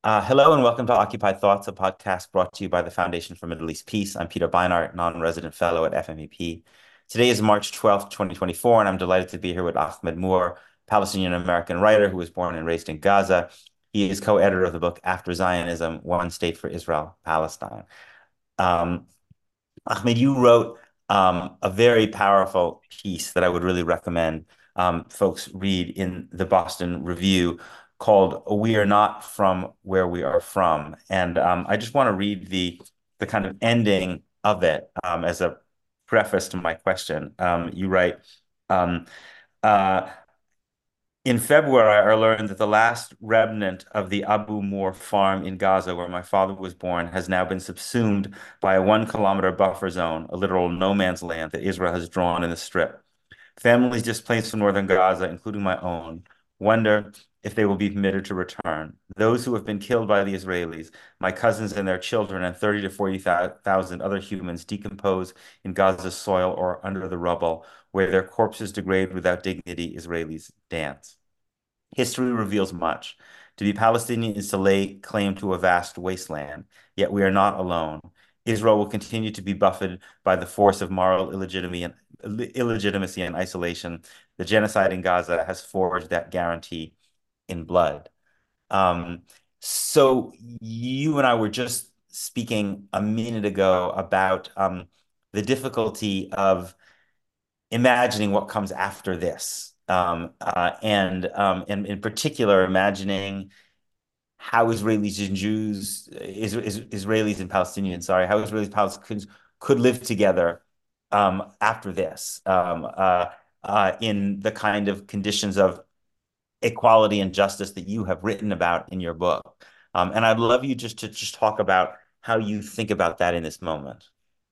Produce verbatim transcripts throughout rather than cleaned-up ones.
Uh, hello and welcome to Occupied Thoughts, a podcast brought to you by the Foundation for Middle East Peace. I'm Peter Beinart, non-resident fellow at F M E P. Today is March twelfth, twenty twenty-four, and I'm delighted to be here with Ahmed Moore, Palestinian-American writer who was born and raised in Gaza. He is co-editor of the book After Zionism, One State for Israel, Palestine. Um, Ahmed, you wrote um, a very powerful piece that I would really recommend um, folks read in the Boston Review called "We Are Not From Where We Are From." And um, I just want to read the the kind of ending of it um, as a preface to my question. Um, you write, um, uh, in February, I learned that the last remnant of the Abu Mur farm in Gaza, where my father was born, has now been subsumed by a one kilometer buffer zone, a literal no man's land that Israel has drawn in the strip. Families displaced from northern Gaza, including my own, wonder if they will be permitted to return. Those who have been killed by the Israelis, my cousins and their children, and thirty to forty thousand other humans decompose in Gaza's soil or under the rubble, where their corpses degrade without dignity, Israelis dance. History reveals much. To be Palestinian is to lay claim to a vast wasteland, yet we are not alone. Israel will continue to be buffeted by the force of moral illegitimacy and, illegitimacy and isolation. The genocide in Gaza has forged that guarantee in blood. Um, so you and I were just speaking a minute ago about um, the difficulty of imagining what comes after this. Um, uh, and um, and in particular, imagining how Israelis and Jews, is, is, Israelis and Palestinians, sorry, how Israelis and Palestinians could live together um, after this um, uh, uh, in the kind of conditions of equality and justice that you have written about in your book. Um, and I'd love you just to just talk about how you think about that in this moment.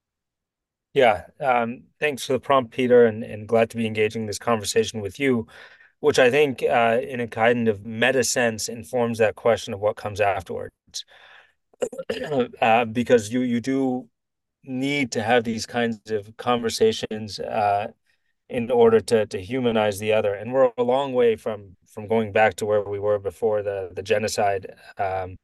Yeah, um, thanks for the prompt, Peter, and, and glad to be engaging this conversation with you, which I think, uh, in a kind of meta sense, informs that question of what comes afterwards. Uh, because you you do need to have these kinds of conversations uh, in order to to humanize the other, and we're a long way from from going back to where we were before the the genocide. Um,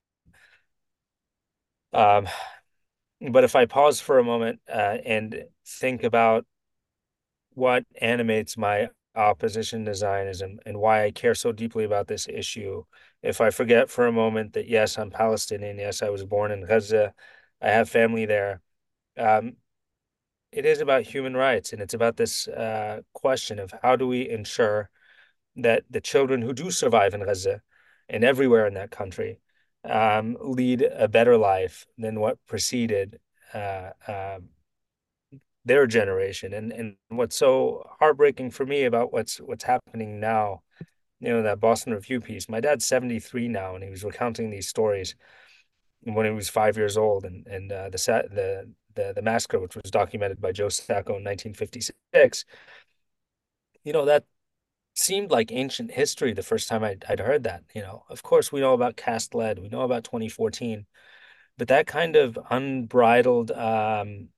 um, but if I pause for a moment uh, and think about what animates my opposition to Zionism and why I care so deeply about this issue. If I forget for a moment that, yes, I'm Palestinian, yes, I was born in Gaza, I have family there. Um, it is about human rights, and it's about this uh, question of how do we ensure that the children who do survive in Gaza and everywhere in that country um, lead a better life than what preceded uh, uh, their generation. And and what's so heartbreaking for me about what's what's happening now, you know, that Boston Review piece. My dad's seventy-three now, and he was recounting these stories when he was five years old, and and uh, the set the the the massacre, which was documented by Joe Sacco in nineteen fifty-six. You know, that seemed like ancient history the first time I'd, I'd heard that. You know, of course, we know about Cast Lead, we know about twenty fourteen, but that kind of unbridled um,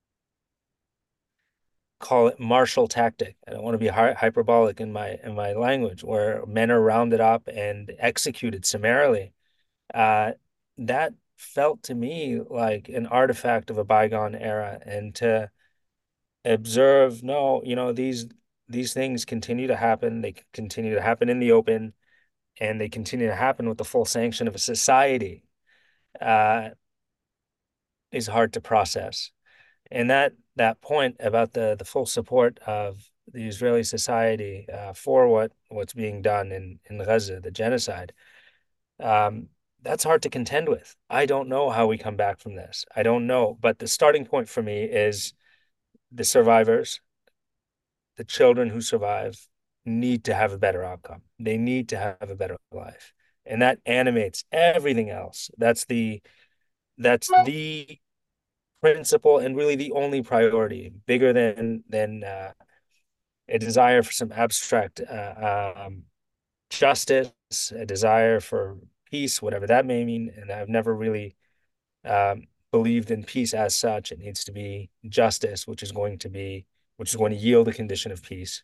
call it martial tactic. I don't want to be hy hyperbolic in my in my language, where men are rounded up and executed summarily. Uh, that felt to me like an artifact of a bygone era, and to observe, no, you know, these these things continue to happen. They continue to happen in the open, and they continue to happen with the full sanction of a society. Uh, is hard to process. And that that point about the the full support of the Israeli society uh, for what what's being done in in Gaza, the genocide, um, that's hard to contend with. I don't know how we come back from this. I don't know, but the starting point for me is the survivors, the children who survive, need to have a better outcome. They need to have a better life, and that animates everything else. That's the that's the principle and really the only priority, bigger than than uh, a desire for some abstract uh, um, justice, a desire for peace, whatever that may mean. And I've never really um, believed in peace as such. It needs to be justice, which is going to be which is going to yield a condition of peace.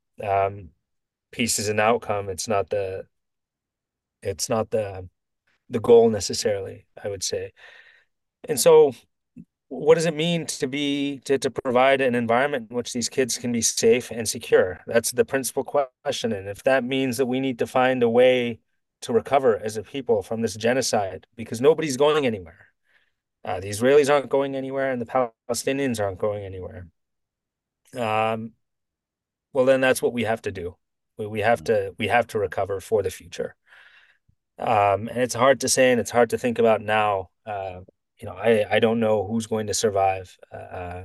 Um, Peace is an outcome. It's not the it's not the the goal necessarily, I would say. And so what does it mean to be to, to provide an environment in which these kids can be safe and secure? That's the principal question. And if that means that we need to find a way to recover as a people from this genocide, because nobody's going anywhere. Uh, the Israelis aren't going anywhere, and the Palestinians aren't going anywhere. Um, well, then that's what we have to do. We, we have to we have to recover for the future. Um, and it's hard to say, and it's hard to think about now. Uh, you know, I I don't know who's going to survive. Uh,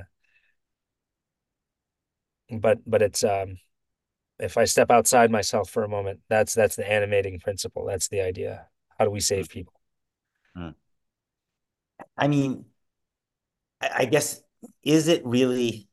but but it's um, if I step outside myself for a moment, that's that's the animating principle. That's the idea. How do we save people? Mm. I mean, I I guess, is it really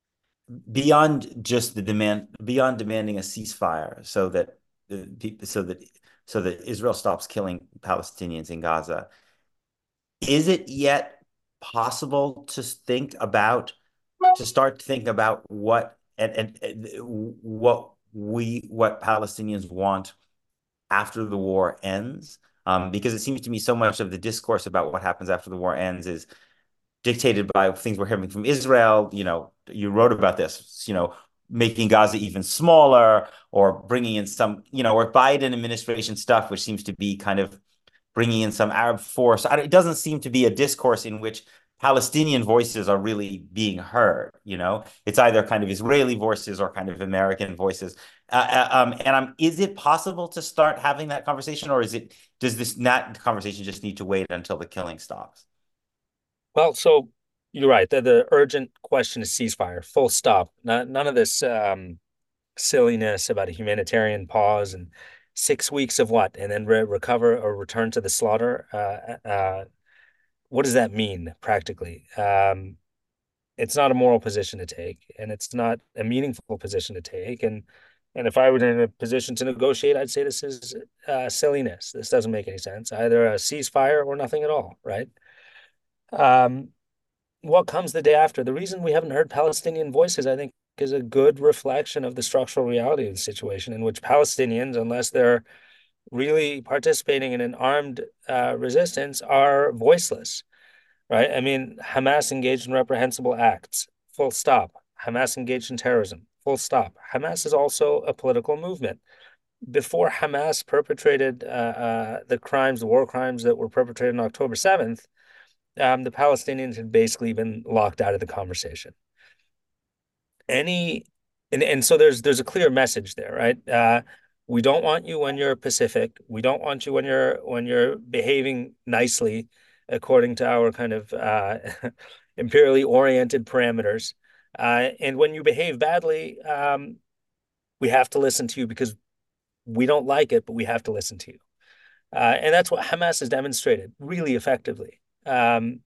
beyond just the demand, beyond demanding a ceasefire so that the people, so that so that Israel stops killing Palestinians in Gaza? Is it yet possible to think about, to start to think about what and, and, and what we what Palestinians want after the war ends? Um, because it seems to me so much of the discourse about what happens after the war ends is dictated by things we're hearing from Israel. You know, you wrote about this, you know, making Gaza even smaller, or bringing in some, you know, or Biden administration stuff, which seems to be kind of bringing in some Arab force. It doesn't seem to be a discourse in which Palestinian voices are really being heard. You know, it's either kind of Israeli voices or kind of American voices. Uh, uh, um, and um, is it possible to start having that conversation, or is it does this not conversation just need to wait until the killing stops? Well, so you're right. The, the urgent question is ceasefire, full stop. Not, none of this um, silliness about a humanitarian pause and six weeks of what, and then re recover or return to the slaughter. Uh, uh, what does that mean practically? Um, it's not a moral position to take, and it's not a meaningful position to take. And and if I were in a position to negotiate, I'd say this is uh, silliness. This doesn't make any sense. Either a ceasefire or nothing at all, right? Um, what comes the day after? The reason we haven't heard Palestinian voices, I think, is a good reflection of the structural reality of the situation, in which Palestinians, unless they're really participating in an armed uh, resistance, are voiceless, right? I mean, Hamas engaged in reprehensible acts, full stop. Hamas engaged in terrorism, full stop. Hamas is also a political movement. Before Hamas perpetrated uh, uh, the crimes, the war crimes that were perpetrated on October seventh, um, the Palestinians had basically been locked out of the conversation. Any and, and so there's there's a clear message there, right? Uh, we don't want you when you're Pacific. We don't want you when you're when you're behaving nicely according to our kind of uh, imperially oriented parameters. Uh, and when you behave badly, um, we have to listen to you because we don't like it, but we have to listen to you. Uh, and that's what Hamas has demonstrated really effectively. Um,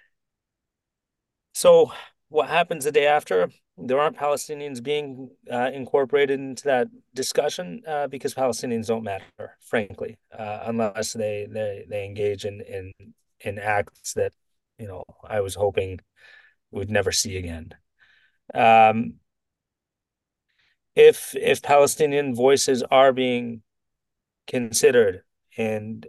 So what happens the day after? There aren't Palestinians being uh, incorporated into that discussion uh, because Palestinians don't matter, frankly, uh, unless they, they they engage in in in acts that, you know, I was hoping we'd never see again. Um, if if Palestinian voices are being considered and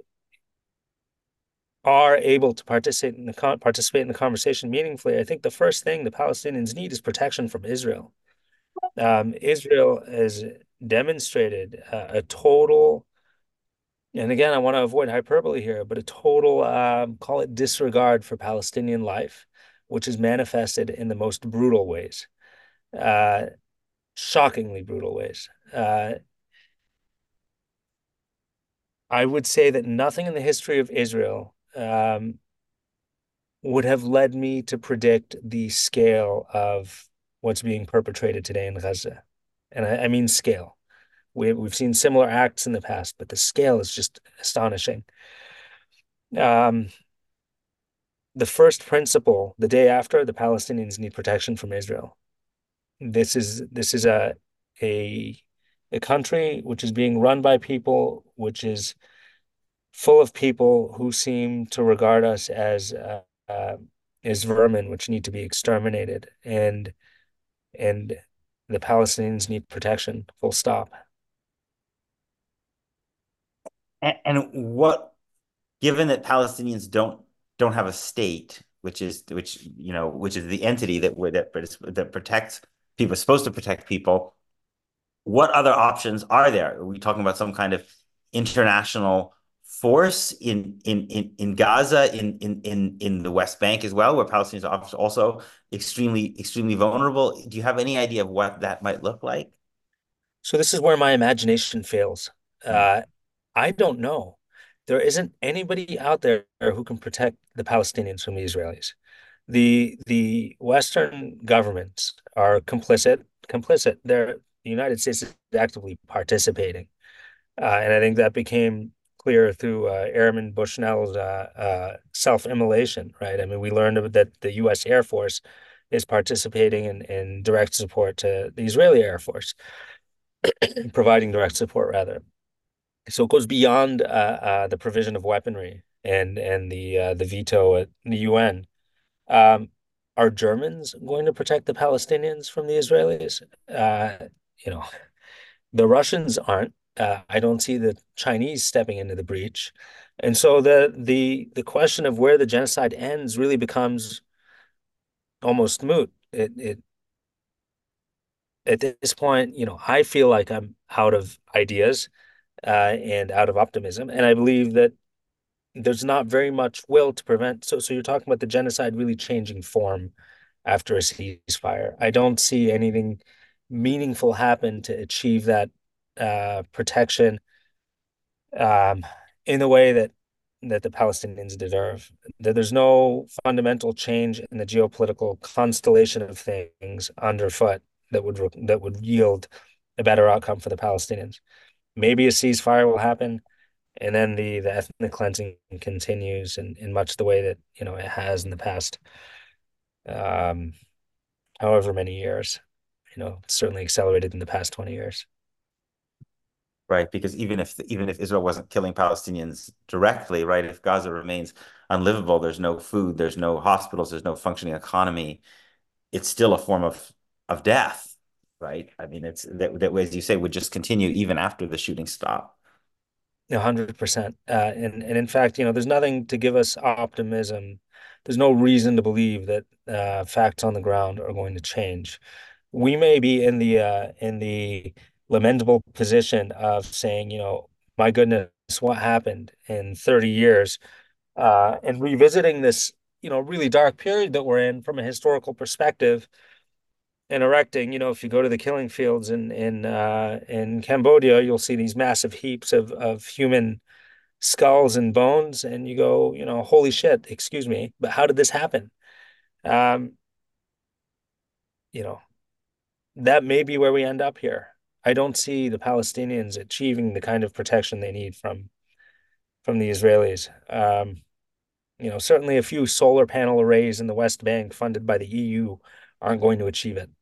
are able to participate in the con participate in the conversation meaningfully, I think the first thing the Palestinians need is protection from Israel. Um, Israel has demonstrated uh, a total, and again, I want to avoid hyperbole here, but a total, um, call it disregard for Palestinian life, which is manifested in the most brutal ways, uh, shockingly brutal ways. Uh, I would say that nothing in the history of Israel um, would have led me to predict the scale of what's being perpetrated today in Gaza. And I, I mean scale. We, we've seen similar acts in the past, but the scale is just astonishing. Um, the first principle, the day after, the Palestinians need protection from Israel. This is this is a a a country which is being run by people which is full of people who seem to regard us as uh, uh, as vermin which need to be exterminated, and and the Palestinians need protection. Full stop. And, and what? given that Palestinians don't don't have a state, which is which you know which is the entity that would that, that protects people, supposed to protect people, what other options are there? Are we talking about some kind of international force in in in, in Gaza, in, in in in the West Bank as well, where Palestinians are also extremely extremely vulnerable? Do you have any idea of what that might look like? So this is where my imagination fails. Hmm. Uh, I don't know. There isn't anybody out there who can protect the Palestinians from the Israelis. The the Western governments are complicit. Complicit. They're the United States is actively participating, uh, and I think that became clear through uh, Airman Bushnell's uh, uh, self-immolation. Right. I mean, we learned that the U S. Air Force is participating in, in direct support to the Israeli Air Force, providing direct support rather. So it goes beyond uh, uh, the provision of weaponry and and the uh, the veto at the U N. Um, are Germans going to protect the Palestinians from the Israelis? Uh, you know, the Russians aren't. Uh, I don't see the Chinese stepping into the breach, and so the the the question of where the genocide ends really becomes almost moot. It it at this point, you know, I feel like I'm out of ideas uh, and out of optimism, and I believe that there's not very much will to prevent. So, so you're talking about the genocide really changing form after a ceasefire. I don't see anything meaningful happen to achieve that uh, protection um, in the way that that the Palestinians deserve. There's no fundamental change in the geopolitical constellation of things underfoot that would that would yield a better outcome for the Palestinians. Maybe a ceasefire will happen, and then the the ethnic cleansing continues in, in much the way that you know it has in the past, um, however many years. You know, certainly accelerated in the past twenty years. Right? Because even if even if Israel wasn't killing Palestinians directly, right? If Gaza remains unlivable, there's no food, there's no hospitals, there's no functioning economy. It's still a form of of death, right? I mean, it's that that as you say would just continue even after the shooting stop. A hundred percent. Uh, and and in fact, you know, there's nothing to give us optimism. There's no reason to believe that uh, facts on the ground are going to change. We may be in the uh, in the lamentable position of saying, you know, my goodness, what happened in thirty years, uh, and revisiting this, you know, really dark period that we're in from a historical perspective and erecting, you know, if you go to the killing fields in in uh, in Cambodia, you'll see these massive heaps of of human skulls and bones, and you go, you know, holy shit, excuse me, but how did this happen? Um, you know, that may be where we end up here. I don't see the Palestinians achieving the kind of protection they need from from the Israelis. Um, you know, certainly a few solar panel arrays in the West Bank funded by the E U aren't going to achieve it.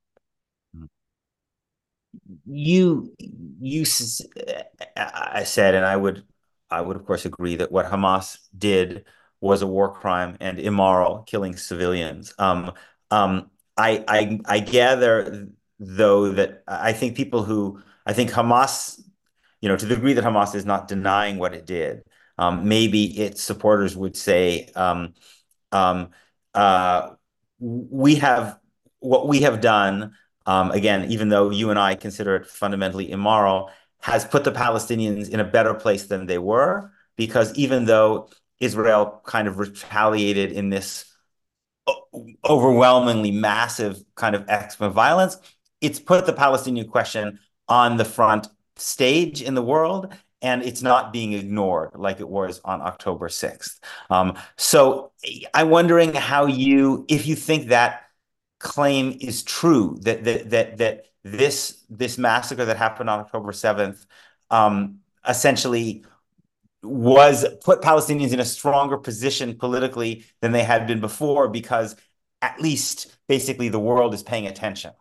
You you I said, and I would I would of course agree that what Hamas did was a war crime and immoral, killing civilians. Um, um, I I I gather though that I think people who I think Hamas, you know, to the degree that Hamas is not denying what it did, um, maybe its supporters would say, um, um, uh, we have what we have done, um, again, even though you and I consider it fundamentally immoral, has put the Palestinians in a better place than they were, because even though Israel kind of retaliated in this overwhelmingly massive kind of acts of violence, it's put the Palestinian question on the front stage in the world, and it's not being ignored like it was on October sixth. Um, so I'm wondering how you, if you think that claim is true, that that that that this this massacre that happened on October seventh um, essentially was put Palestinians in a stronger position politically than they had been before, because at least basically the world is paying attention.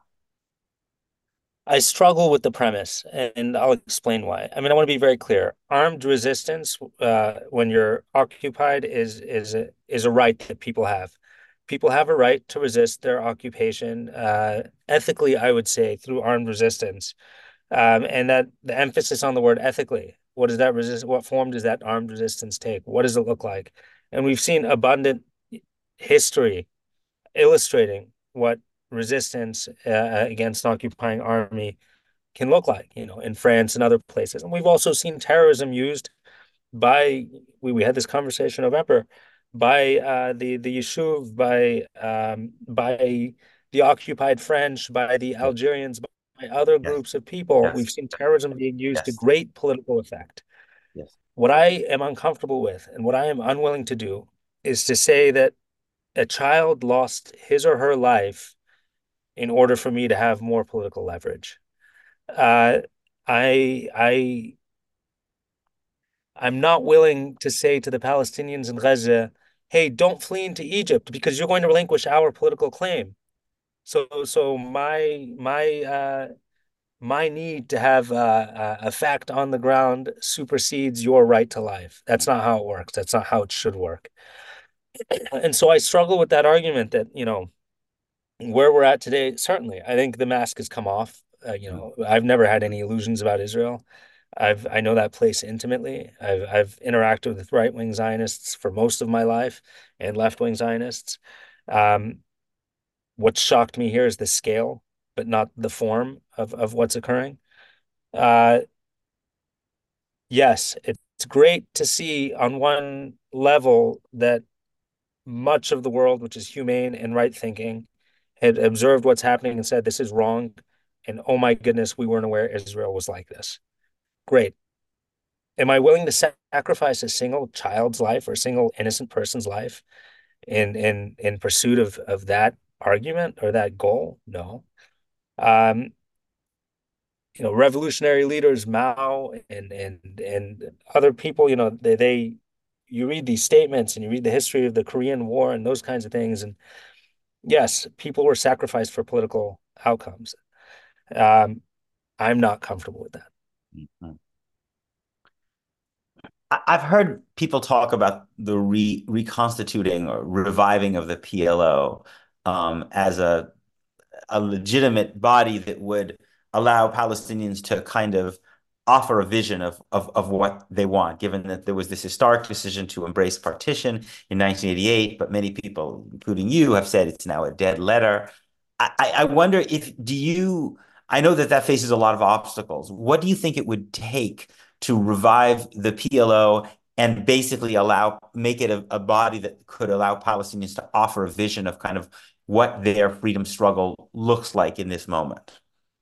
I struggle with the premise, and I'll explain why. I mean, I want to be very clear. Armed resistance, uh, when you're occupied, is is a, is a right that people have. People have a right to resist their occupation, uh, ethically, I would say, through armed resistance, um, and that the emphasis on the word ethically. What does that resist? What form does that armed resistance take? What does it look like? And we've seen abundant history illustrating what resistance uh, against an occupying army can look like, you know, in France and other places. And we've also seen terrorism used by we, we had this conversation in November by uh, the the Yishuv, by um, by the occupied French, by the Yes, Algerians, by other yes, groups of people. We've yes, seen terrorism being used to yes, great political effect. yes. What I am uncomfortable with and what I am unwilling to do is to say that a child lost his or her life in order for me to have more political leverage. Uh, I I I'm not willing to say to the Palestinians in Gaza, hey, don't flee into Egypt because you're going to relinquish our political claim. So, so my my uh, my need to have uh, a fact on the ground supersedes your right to life. That's not how it works. That's not how it should work. And so I struggle with that argument that, you know, where we're at today, certainly, I think the mask has come off. Uh, you Mm, know, I've never had any illusions about Israel. I've I know that place intimately. I've I've interacted with right-wing Zionists for most of my life and left-wing Zionists. Um, what shocked me here is the scale, but not the form of of what's occurring. Uh, yes, it's great to see on one level that much of the world, which is humane and right thinking, had observed what's happening and said this is wrong. And oh my goodness, we weren't aware Israel was like this. Great. Am I willing to sacrifice a single child's life or a single innocent person's life in in in pursuit of of that argument or that goal? No. Um, you know, revolutionary leaders, Mao and and and other people, you know, they they you read these statements and you read the history of the Korean War and those kinds of things, and yes, people were sacrificed for political outcomes. Um, I'm not comfortable with that. mm, mm. I- I've heard people talk about the re reconstituting or reviving of the P L O um, as a a legitimate body that would allow Palestinians to kind of offer a vision of, of, of what they want, given that there was this historic decision to embrace partition in nineteen eighty-eight, but many people, including you, have said it's now a dead letter. I, I wonder if, do you, I know that that faces a lot of obstacles. What do you think it would take to revive the P L O and basically allow, make it a, a body that could allow Palestinians to offer a vision of kind of what their freedom struggle looks like in this moment?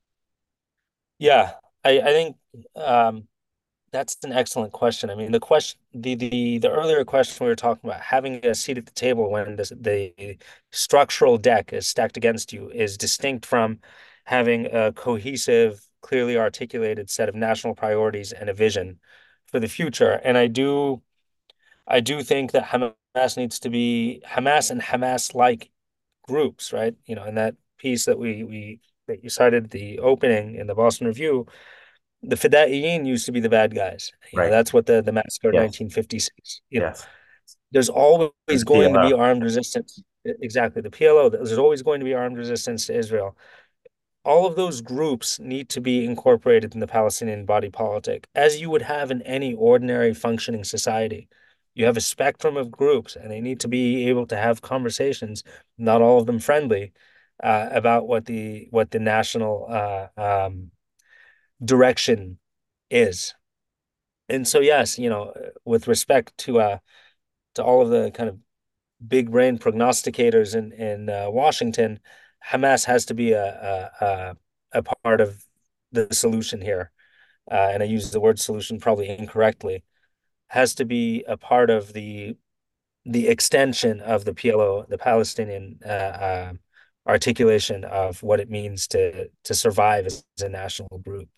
Yeah, I, I think um, that's an excellent question. I mean, the question, the the the earlier question we were talking about, having a seat at the table when the the structural deck is stacked against you is distinct from having a cohesive, clearly articulated set of national priorities and a vision for the future. And I do I do think that Hamas needs to be Hamas and Hamas-like groups, right? You know, in that piece that we we that you cited the opening in the Boston Review, the Fedayeen used to be the bad guys. You know, Right. that's what the the massacre of Yes. nineteen fifty-six. You know, Yes. there's always The going to be P L O. armed resistance. Exactly, the P L O. There's always going to be armed resistance to Israel. All of those groups need to be incorporated in the Palestinian body politic, as you would have in any ordinary functioning society. You have a spectrum of groups, and they need to be able to have conversations, not all of them friendly, uh, about what the what the national uh, um, direction is. And so, yes, you know, with respect to uh, to all of the kind of big brain prognosticators in in uh, Washington, Hamas has to be a a, a part of the solution here. Uh, and I use the word solution probably incorrectly. Has to be a part of the the extension of the P L O, the Palestinian uh, uh, articulation of what it means to to survive as a national group.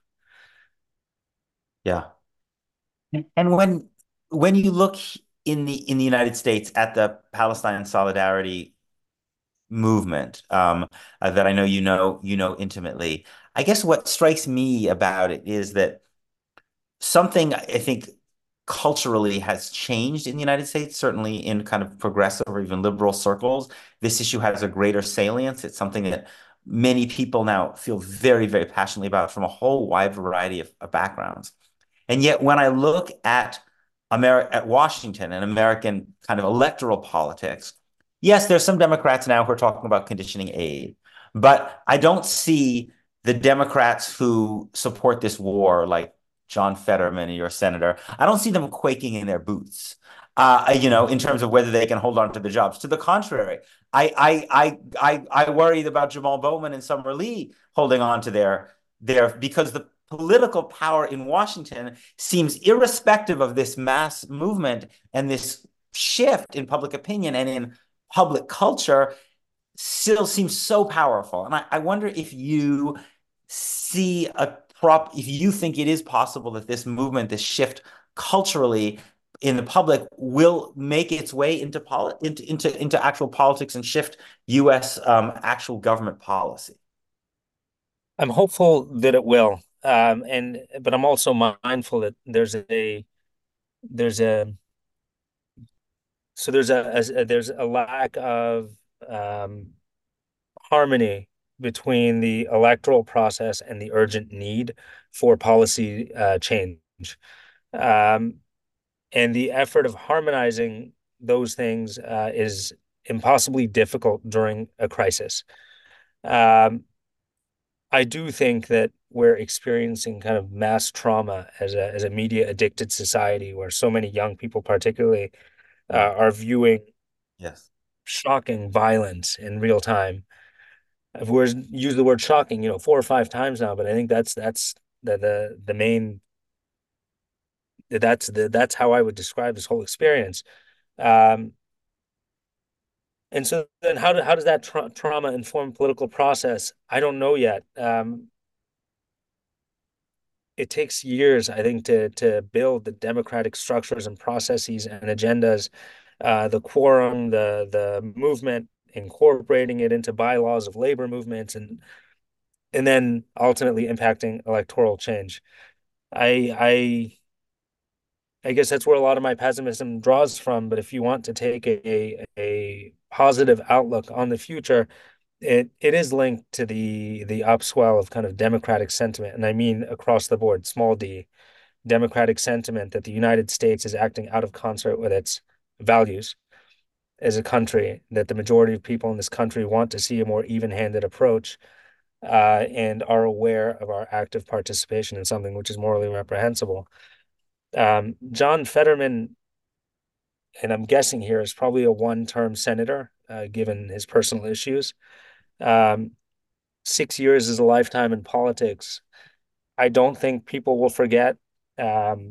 Yeah. And when when you look in the in the United States at the Palestine solidarity movement, um, uh, that I know you know you know intimately, I guess what strikes me about it is that something I think culturally has changed in the United States, certainly in kind of progressive or even liberal circles. This issue has a greater salience. It's something that many people now feel very, very passionately about from a whole wide variety of, of backgrounds. And yet, when I look at Ameri at Washington and American kind of electoral politics, yes, there's some Democrats now who are talking about conditioning aid, but I don't see the Democrats who support this war, like John Fetterman, your senator. I don't see them quaking in their boots. Uh, you know, in terms of whether they can hold on to the jobs. To the contrary, I I I I I worried about Jamal Bowman and Summer Lee holding on to their their because the political power in Washington seems irrespective of this mass movement and this shift in public opinion and in public culture still seems so powerful. And I, I wonder if you see a prop, if you think it is possible that this movement, this shift culturally in the public will make its way into poli- into, into, into actual politics and shift U S um, actual government policy. I'm hopeful that it will. Um, and but I'm also mindful that there's a there's a so there's a, a there's a lack of um, harmony between the electoral process and the urgent need for policy uh, change. Um, and the effort of harmonizing those things uh, is impossibly difficult during a crisis. Um, I do think that we're experiencing kind of mass trauma as a as a media addicted society, where so many young people, particularly, uh, Mm. are viewing Yes. shocking violence in real time. I've used the word shocking, you know, four or five times now, but I think that's that's the the the main that's the that's how I would describe this whole experience. Um, and so then how do, how does that tra trauma inform political process? I don't know yet. Um, it takes years, I think, to to build the democratic structures and processes and agendas, uh, the quorum, the the movement, incorporating it into bylaws of labor movements, and and then ultimately impacting electoral change. I I I guess that's where a lot of my pessimism draws from. But if you want to take a a positive outlook on the future, it it is linked to the the upswell of kind of democratic sentiment, and I mean across the board, small d, democratic sentiment that the United States is acting out of concert with its values as a country, that the majority of people in this country want to see a more even-handed approach, uh, and are aware of our active participation in something which is morally reprehensible. Um, John Fetterman, and I'm guessing here, is probably a one-term senator, uh, given his personal issues. Um, Six years is a lifetime in politics. I don't think people will forget. Um,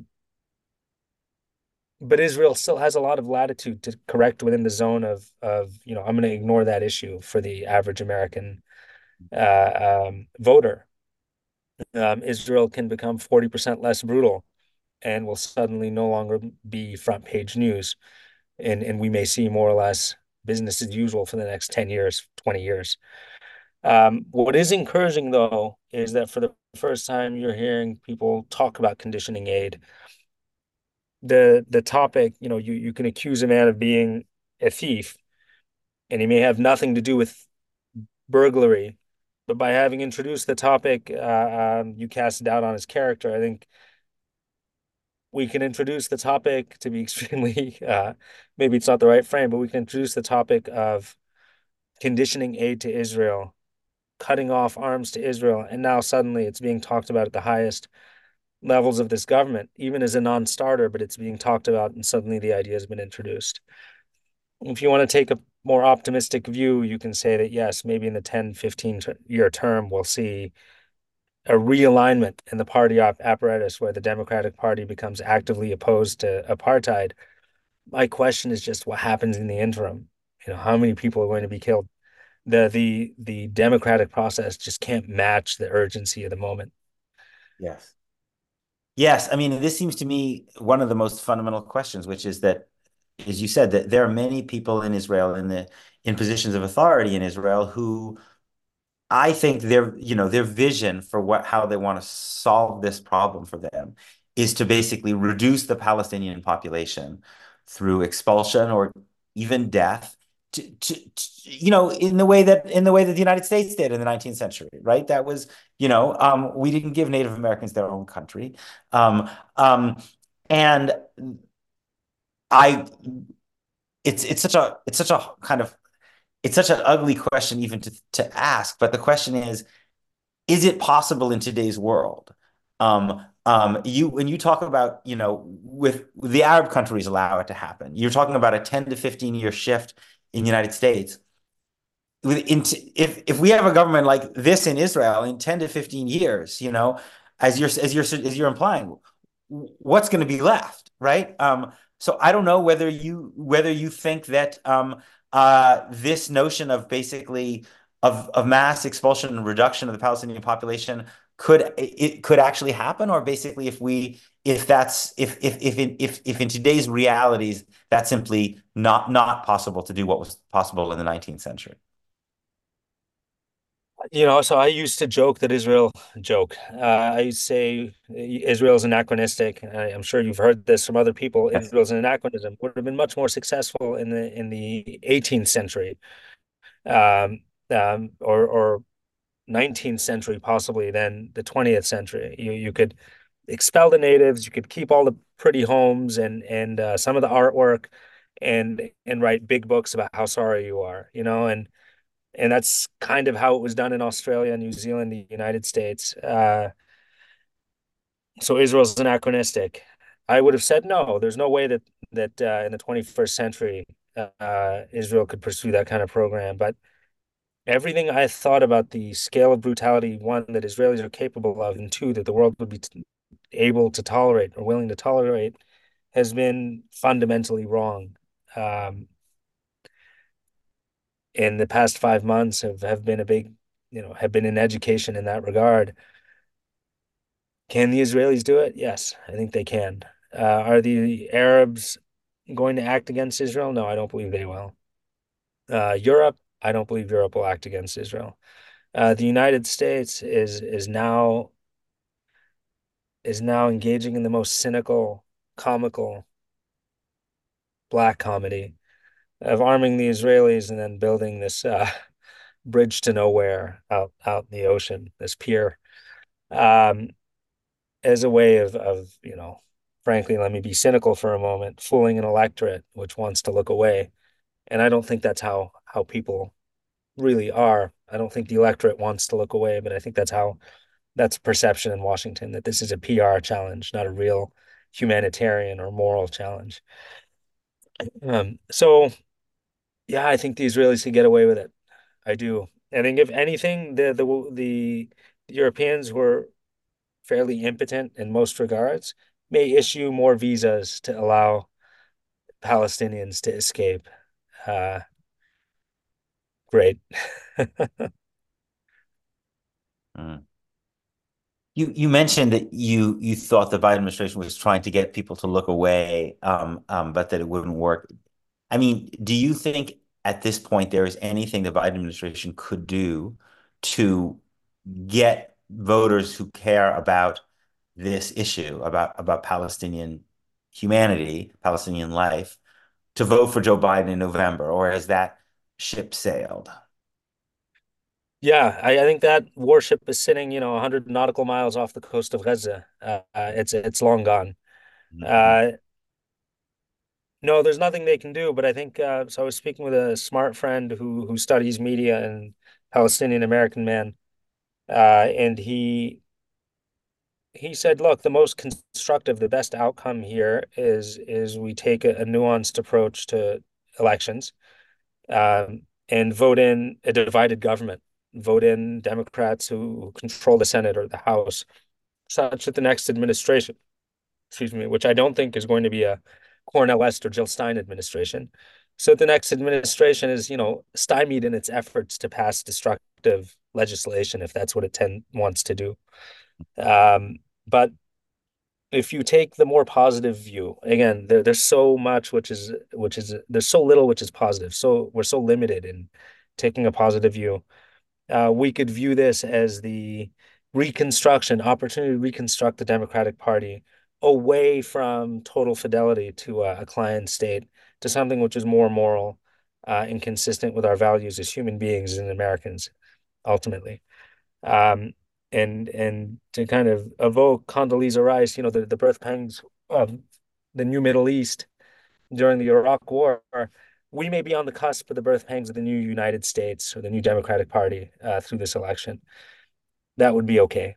but Israel still has a lot of latitude to correct within the zone of of you know I'm going to ignore that issue for the average American uh, um, voter. Um, Israel can become forty percent less brutal and will suddenly no longer be front page news, and and we may see more or less business as usual for the next ten years, twenty years. Um, what is encouraging, though, is that for the first time you're hearing people talk about conditioning aid. The the topic, you know, you, you can accuse a man of being a thief, and he may have nothing to do with burglary, but by having introduced the topic, uh, um, you cast doubt on his character. I think we can introduce the topic to be extremely, uh, maybe it's not the right frame, but we can introduce the topic of conditioning aid to Israel, cutting off arms to Israel, and now suddenly it's being talked about at the highest levels of this government, even as a non-starter, but it's being talked about, and suddenly the idea has been introduced. If you want to take a more optimistic view, you can say that yes, maybe in the ten, fifteen year term, we'll see a realignment in the party apparatus where the Democratic Party becomes actively opposed to apartheid. My question is just what happens in the interim. You know, how many people are going to be killed? The the the democratic process just can't match the urgency of the moment. Yes. Yes. I mean, this seems to me one of the most fundamental questions, which is that, as you said, that there are many people in Israel in the in positions of authority in Israel who I think their, you know, their vision for what how they want to solve this problem for them is to basically reduce the Palestinian population through expulsion or even death, to, to, to, you know, in the way that in the way that the United States did in the nineteenth century, right? That was, you know, um, we didn't give Native Americans their own country. Um, um, and I, it's it's such a it's such a kind of it's such an ugly question even to to ask. But the question is, is it possible in today's world? Um, um, you when you talk about, you know, with, with the Arab countries allow it to happen, you're talking about a ten to fifteen year shift in the United States. If if we have a government like this in Israel in ten to fifteen years, you know, as you're as you're as you're implying, what's going to be left, right? Um, so I don't know whether you whether you think that um, uh, this notion of basically of of mass expulsion and reduction of the Palestinian population could it could actually happen, or basically if we if that's if if if in, if if in today's realities that's simply not not possible to do what was possible in the nineteenth century. You know, so I used to joke that Israel joke. Uh, I used to say Israel's anachronistic. I, I'm sure you've heard this from other people. Yes. Israel's an anachronism. Would have been much more successful in the in the eighteenth century, um, um, or or nineteenth century possibly than the twentieth century. You you could expel the natives. You could keep all the pretty homes and and uh, some of the artwork, and and write big books about how sorry you are. You know, and and that's kind of how it was done in Australia, New Zealand, the United States. Uh, so Israel's anachronistic. I would have said no. There's no way that that uh, in the twenty-first century uh, Israel could pursue that kind of program. But everything I thought about the scale of brutality, one, that Israelis are capable of, and two, that the world would be able to tolerate or willing to tolerate, has been fundamentally wrong. Um, and the past five months have, have been a big, you know, have been an education in that regard. Can the Israelis do it? Yes, I think they can. Uh, are the Arabs going to act against Israel? No, I don't believe they will. Uh, Europe, I don't believe Europe will act against Israel. Uh, the United States is is now is now engaging in the most cynical, comical, black comedy of arming the Israelis and then building this uh, bridge to nowhere out out in the ocean, this pier, um, as a way of of you know, frankly, let me be cynical for a moment, fooling an electorate which wants to look away. And I don't think that's how how people really are. I don't think the electorate wants to look away, but I think that's how that's perception in Washington, that this is a P R challenge, not a real humanitarian or moral challenge. Um, so yeah, I think the Israelis could get away with it. I do. I think if anything, the the the, the Europeans were fairly impotent in most regards, may issue more visas to allow Palestinians to escape. Uh, great. Mm. You you mentioned that you you thought the Biden administration was trying to get people to look away, um, um, but that it wouldn't work. I mean, do you think at this point there is anything the Biden administration could do to get voters who care about this issue, about about Palestinian humanity, Palestinian life, to vote for Joe Biden in November, or has that ship sailed? Yeah, I, I think that warship is sitting, you know, one hundred nautical miles off the coast of Gaza. Uh, uh, it's it's long gone. Mhm. Uh, no, there's nothing they can do. But I think uh, so. I was speaking with a smart friend who who studies media and Palestinian American man, uh, and he he said, look, the most constructive, the best outcome here is is we take a, a nuanced approach to elections, um, and vote in a divided government, vote in Democrats who control the Senate or the House, such that the next administration, excuse me, which I don't think is going to be a Cornel West or Jill Stein administration. So the next administration is, you know, stymied in its efforts to pass destructive legislation, if that's what it ten- wants to do. Um, but if you take the more positive view, again, there, there's so much which is which is there's so little which is positive. So we're so limited in taking a positive view. Uh, we could view this as the reconstruction, opportunity to reconstruct the Democratic Party away from total fidelity to a, a client state to something which is more moral, uh, and consistent with our values as human beings and Americans, ultimately. Um, and and to kind of evoke Condoleezza Rice, you know, the, the birth pangs of the new Middle East during the Iraq War, we may be on the cusp of the birth pangs of the new United States or the new Democratic Party uh, through this election. That would be okay.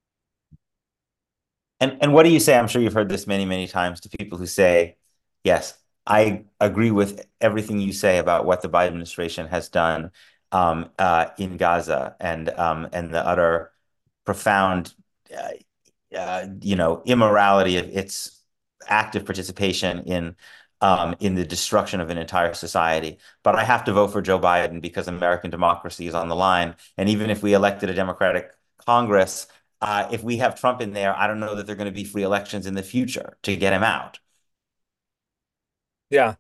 And and what do you say? I'm sure you've heard this many, many times to people who say, yes, I agree with everything you say about what the Biden administration has done um, uh, in Gaza and um, and the utter profound, uh, uh, you know, immorality of its active participation in um, in the destruction of an entire society. But I have to vote for Joe Biden because American democracy is on the line. And even if we elected a Democratic Congress, uh, if we have Trump in there, I don't know that there are going to be free elections in the future to get him out. Yeah.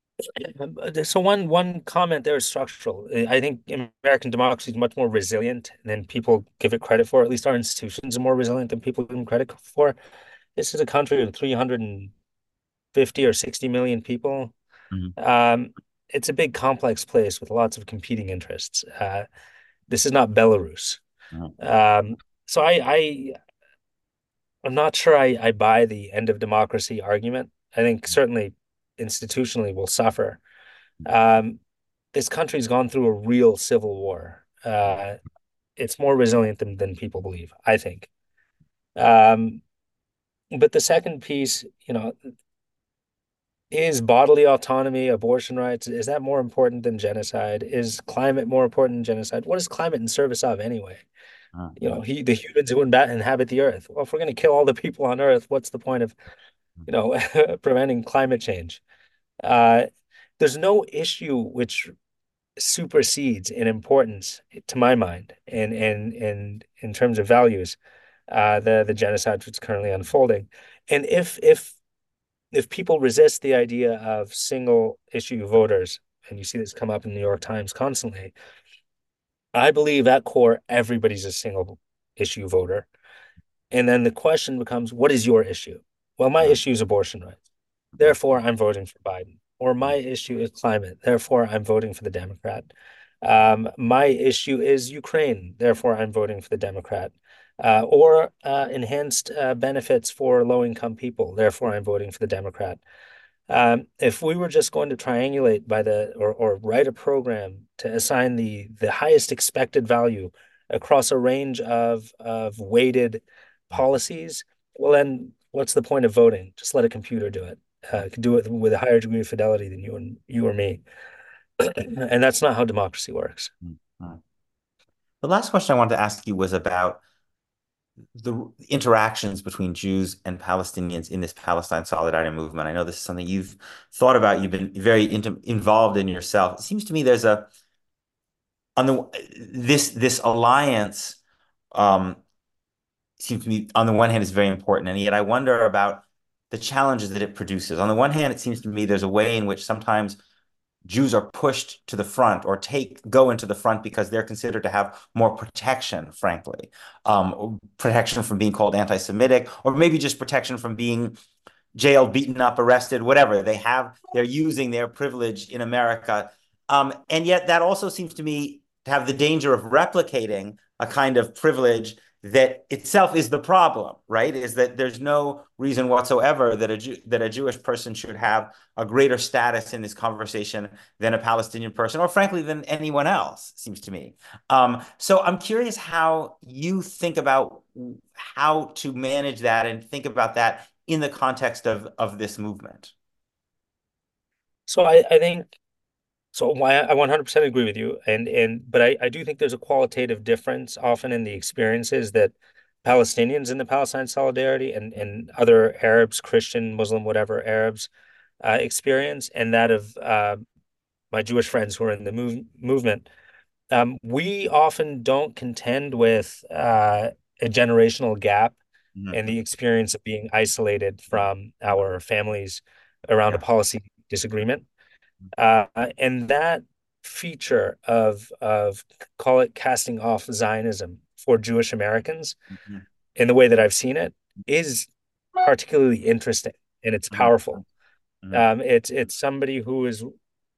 So one one comment there is structural. I think American democracy is much more resilient than people give it credit for. At least our institutions are more resilient than people give them credit for. This is a country of three hundred fifty or sixty million people. Mhm. Um, it's a big complex place with lots of competing interests. Uh, this is not Belarus. Mhm. Um, so I, I I'm not sure I, I buy the end of democracy argument. I think certainly institutionally we'll suffer. Um, this country's gone through a real civil war. Uh, it's more resilient than, than people believe, I think. Um, but the second piece, you know, is bodily autonomy, abortion rights, is that more important than genocide? Is climate more important than genocide? What is climate in service of anyway? You know, Mhm. he, the humans who inhabit the earth. Well, if we're going to kill all the people on earth, what's the point of, you know, preventing climate change? Uh, there's no issue which supersedes in importance, to my mind, and and and in terms of values, uh, the the genocide that's currently unfolding. And if if if people resist the idea of single issue voters, and you see this come up in the New York Times constantly, I believe at core everybody's a single issue voter. And then the question becomes, what is your issue? Well, my Mhm. issue is abortion rights. Therefore, I'm voting for Biden. Or my issue is climate. Therefore, I'm voting for the Democrat. Um, my issue is Ukraine. Therefore, I'm voting for the Democrat. Uh, or uh, enhanced uh, benefits for low income people. Therefore, I'm voting for the Democrat. Um, if we were just going to triangulate by the or or write a program to assign the the highest expected value across a range of of weighted policies, well then what's the point of voting? Just let a computer do it. Uh, it can do it with a higher degree of fidelity than you and you or me. And that's not how democracy works. Mhm. The last question I wanted to ask you was about the interactions between Jews and Palestinians in this Palestine solidarity movement. I know this is something you've thought about, you've been very involved in yourself. It seems to me there's a on the this this alliance um, seems to me on the one hand is very important, and yet I wonder about the challenges that it produces. On the one hand, it seems to me there's a way in which sometimes Jews are pushed to the front or take go into the front because they're considered to have more protection, frankly, um, protection from being called anti-Semitic, or maybe just protection from being jailed, beaten up, arrested, whatever. They have, they're using their privilege in America. Um, and yet that also seems to me to have the danger of replicating a kind of privilege that itself is the problem, right? Is that there's no reason whatsoever that a Jew, that a Jewish person should have a greater status in this conversation than a Palestinian person, or frankly, than anyone else, seems to me. Um, so I'm curious how you think about how to manage that and think about that in the context of of this movement. So I, I think so I, I one hundred percent agree with you. And and but I, I do think there's a qualitative difference often in the experiences that Palestinians in the Palestine Solidarity and, and other Arabs, Christian, Muslim, whatever Arabs uh, experience, and that of uh, my Jewish friends who are in the move, movement. Um, we often don't contend with uh, a generational gap and Mhm. the experience of being isolated from our families around a Yeah. policy disagreement. Uh, and that feature of of call it casting off Zionism for Jewish Americans Mhm. in the way that I've seen it is particularly interesting and it's Mhm. powerful. Mhm. Um, it's it's somebody who is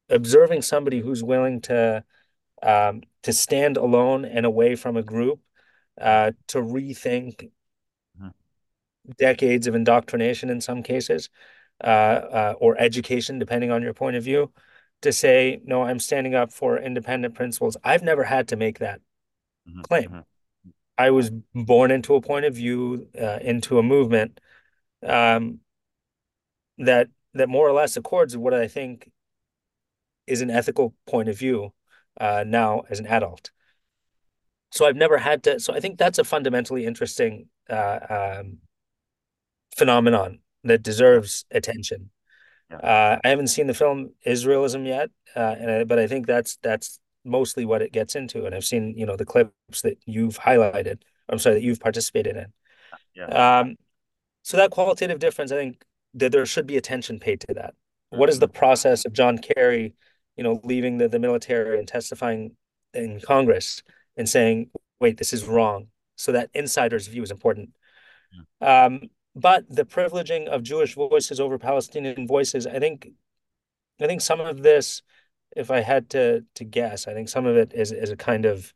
observing somebody who's willing to um, to stand alone and away from a group, uh, to rethink Mhm. decades of indoctrination in some cases, uh, uh, or education, depending on your point of view, to say, no, I'm standing up for independent principles. I've never had to make that Mhm. claim. Mhm. I was born into a point of view, uh, into a movement, um, that that more or less accords with what I think is an ethical point of view, uh, now as an adult. So I've never had to. So I think that's a fundamentally interesting, uh, um, phenomenon that Yeah. deserves attention. Yeah. Uh, I haven't seen the film Israelism yet, uh, and I, but I think that's that's mostly what it gets into. And I've seen, you know, the clips that you've highlighted. I'm sorry, that you've participated in. Yeah. Um, so that qualitative difference, I think that there should be attention paid to that. What is the Mhm. process of John Kerry, you know, leaving the, the military and testifying in Congress and saying, wait, this is wrong. So that insider's view is important. Mhm. Um, but the privileging of Jewish voices over Palestinian voices, I think, I think some of this, if I had to to guess, I think some of it is is a kind of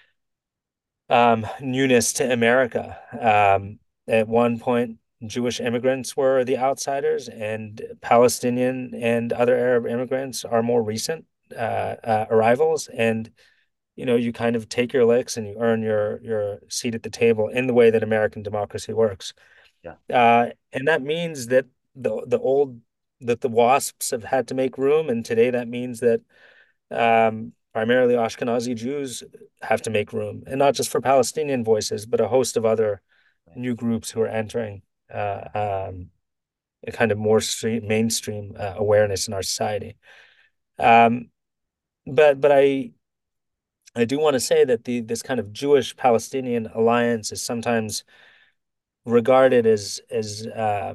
um, newness to America. Um, at one point, Jewish immigrants were the outsiders, and Palestinian and other Arab immigrants are more recent, uh, uh, arrivals. And you know, you kind of take your licks and you earn your your seat at the table in the way that American democracy works. Yeah. Uh, and that means that the the old that the WASPs have had to make room, and today that means that um, primarily Ashkenazi Jews have to make room, and not just for Palestinian voices, but a host of other Right. new groups who are entering, uh, um, a kind of more stream, mainstream, uh, awareness in our society. Um, but but I I do want to say that the this kind of Jewish Palestinian alliance is sometimes regarded as as uh,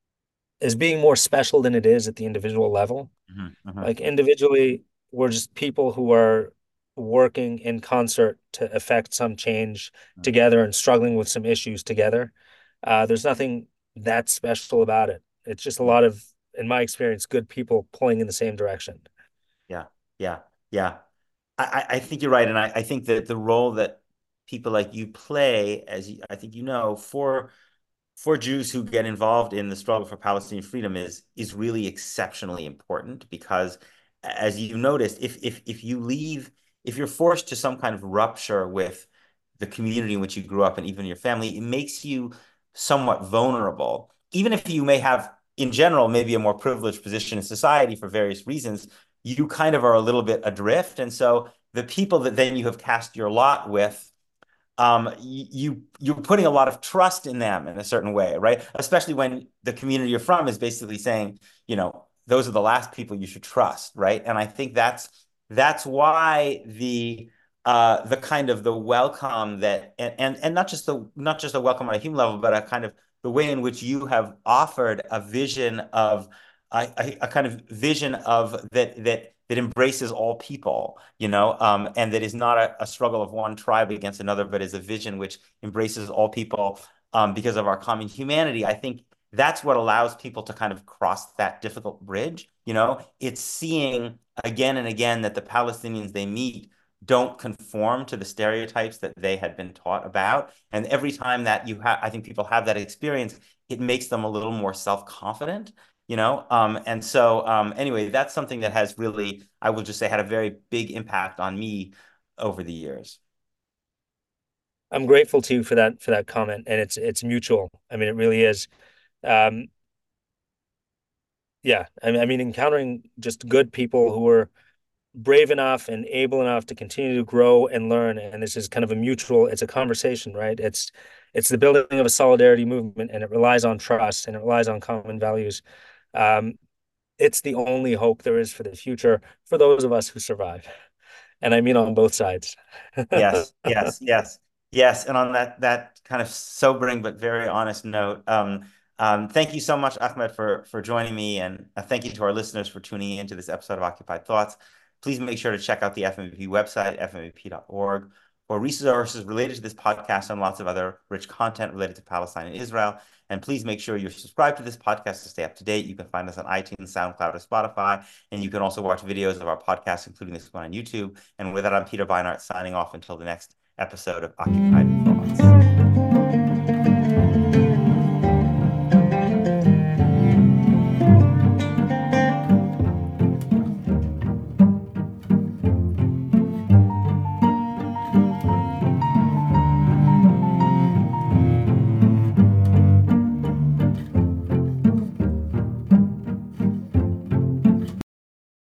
as being more special than it is at the individual level. Mhm. Mhm. Like individually, we're just people who are working in concert to affect some change Mhm. together and struggling with some issues together. Uh, there's nothing that special about it. It's just a Mhm. lot of, in my experience, good people pulling in the same direction. Yeah. Yeah. Yeah. I, I I think you're right. And I, I think that the role that people like you play, as you, I think you know, for for Jews who get involved in the struggle for Palestinian freedom is is really exceptionally important because, as you noticed, if if if you leave, if you're forced to some kind of rupture with the community in which you grew up and even your family, it makes you somewhat vulnerable. Even if you may have, in general, maybe a more privileged position in society for various reasons, you kind of are a little bit adrift. And so the people that then you have cast your lot with, um, you you're putting a lot of trust in them in a certain way, right? Especially when the community you're from is basically saying, you know, those are the last people you should trust, right? And I think that's that's why the uh, the kind of the welcome that and, and and not just the not just a welcome on a human level, but a kind of the way in which you have offered a vision of a, a, a kind of vision of that that that embraces all people, you know, um, and that is not a, a struggle of one tribe against another, but is a vision which embraces all people um, because of our common humanity. I think that's what allows people to kind of cross that difficult bridge. You know, it's seeing again and again that the Palestinians they meet don't conform to the stereotypes that they had been taught about. And every time that you have, I think people have that experience, it makes them a little more self-confident, you know? Um, and so um, anyway, that's something that has really, I will just say, had a very big impact on me over the years. I'm grateful to you for that for that comment, and it's it's mutual. I mean, it really is. Um, yeah, I mean, I mean, encountering just good people who are brave enough and able enough to continue to grow and learn, and this is kind of a mutual. It's a conversation, right? It's it's the building of a solidarity movement, and it relies on trust and it relies on common values. Um, it's the only hope there is for the future for those of us who survive, and I mean on both sides. Yes, yes, yes, yes. And on that that kind of sobering but very honest note, um, um, thank you so much, Ahmed, for for joining me, and uh, thank you to our listeners for tuning into this episode of Occupied Thoughts. Please make sure to check out the F M E P website, f m e p dot org, for resources related to this podcast and lots of other rich content related to Palestine and Israel. And please make sure you're subscribed to this podcast to stay up to date. You can find us on iTunes, SoundCloud, or Spotify. And you can also watch videos of our podcast, including this one on YouTube. And with that, I'm Peter Beinart signing off until the next episode of Occupied Thoughts.